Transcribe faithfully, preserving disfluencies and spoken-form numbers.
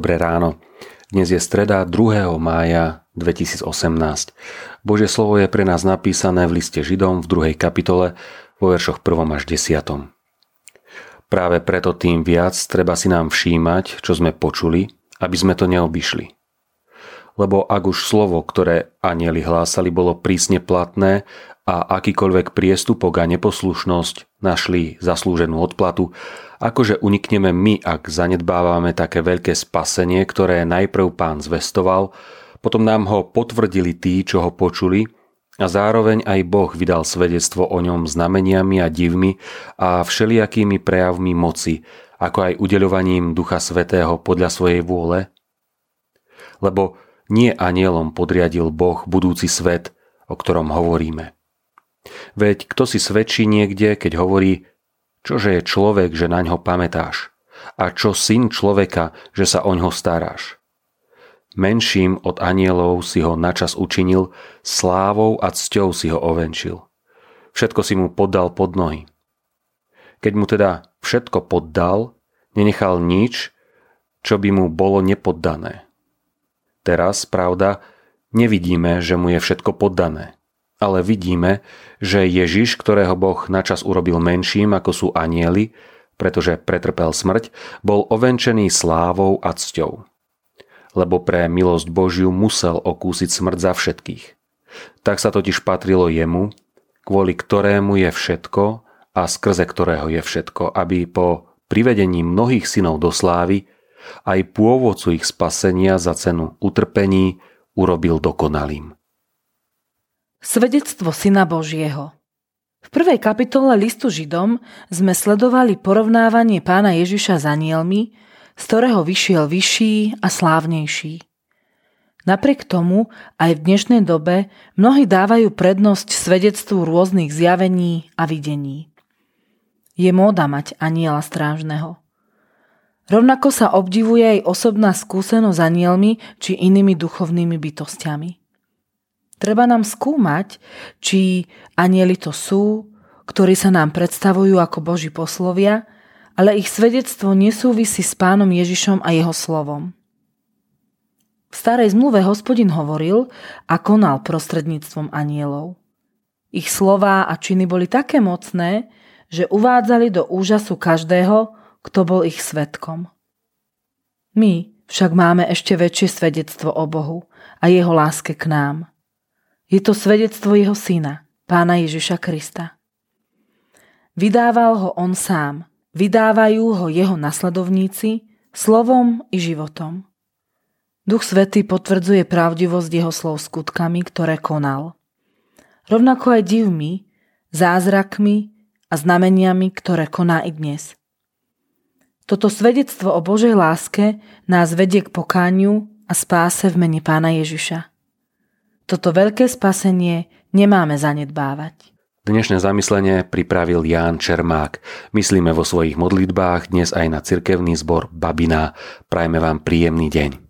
Dobré ráno. Dnes je streda druhého mája dvetisícosemnásť. Božie slovo je pre nás napísané v liste Židom v druhej kapitole vo veršoch prvom až desiatom. Práve preto tým viac treba si nám všímať, čo sme počuli, aby sme to neobyšli. Lebo ak už slovo, ktoré anjeli hlásali, bolo prísne platné a akýkoľvek priestupok a neposlušnosť našli zaslúženú odplatu, akože unikneme my, ak zanedbávame také veľké spasenie, ktoré najprv Pán zvestoval, potom nám ho potvrdili tí, čo ho počuli, a zároveň aj Boh vydal svedectvo o ňom znameniami a divmi a všelijakými prejavmi moci, ako aj udeľovaním Ducha Svätého podľa svojej vôle. Lebo nie anjelom podriadil Boh budúci svet, o ktorom hovoríme. Veď kto si svedčí niekde, keď hovorí: čože je človek, že naňho pamätáš? A čo syn človeka, že sa oňho staráš? Menším od anjelov si ho načas učinil, slávou a cťou si ho ovenčil. Všetko si mu poddal pod nohy. Keď mu teda všetko poddal, nenechal nič, čo by mu bolo nepoddané. Teraz, pravda, nevidíme, že mu je všetko poddané. Ale vidíme, že Ježiš, ktorého Boh načas urobil menším, ako sú anjeli, pretože pretrpel smrť, bol ovenčený slávou a cťou. Lebo pre milosť Božiu musel okúsiť smrť za všetkých. Tak sa totiž patrilo jemu, kvôli ktorému je všetko a skrze ktorého je všetko, aby po privedení mnohých synov do slávy aj pôvodcu ich spasenia za cenu utrpení urobil dokonalým. Svedectvo Syna Božieho. V prvej kapitole listu Židom sme sledovali porovnávanie Pána Ježiša s anjelmi, z ktorého vyšiel vyšší a slávnejší. Napriek tomu aj v dnešnej dobe mnohí dávajú prednosť svedectvu rôznych zjavení a videní. Je móda mať anjela strážneho. Rovnako sa obdivuje aj osobná skúsenosť s anjelmi či inými duchovnými bytostiami. Treba nám skúmať, či anjeli to sú, ktorí sa nám predstavujú ako Boží poslovia, ale ich svedectvo nesúvisí s Pánom Ježišom a jeho slovom. V starej zmluve Hospodin hovoril a konal prostredníctvom anjelov. Ich slová a činy boli také mocné, že uvádzali do úžasu každého, kto bol ich svedkom. My však máme ešte väčšie svedectvo o Bohu a jeho láske k nám. Je to svedectvo jeho syna, Pána Ježiša Krista. Vydával ho on sám, vydávajú ho jeho nasledovníci slovom i životom. Duch Svätý potvrdzuje pravdivosť jeho slov skutkami, ktoré konal. Rovnako aj divmi, zázrakmi a znameniami, ktoré koná i dnes. Toto svedectvo o Božej láske nás vedie k pokániu a spáse v mene Pána Ježiša. Toto veľké spasenie nemáme zanedbávať. Dnešné zamyslenie pripravil Ján Čermák. Myslíme vo svojich modlitbách dnes aj na cirkevný zbor Babina. Prajme vám príjemný deň.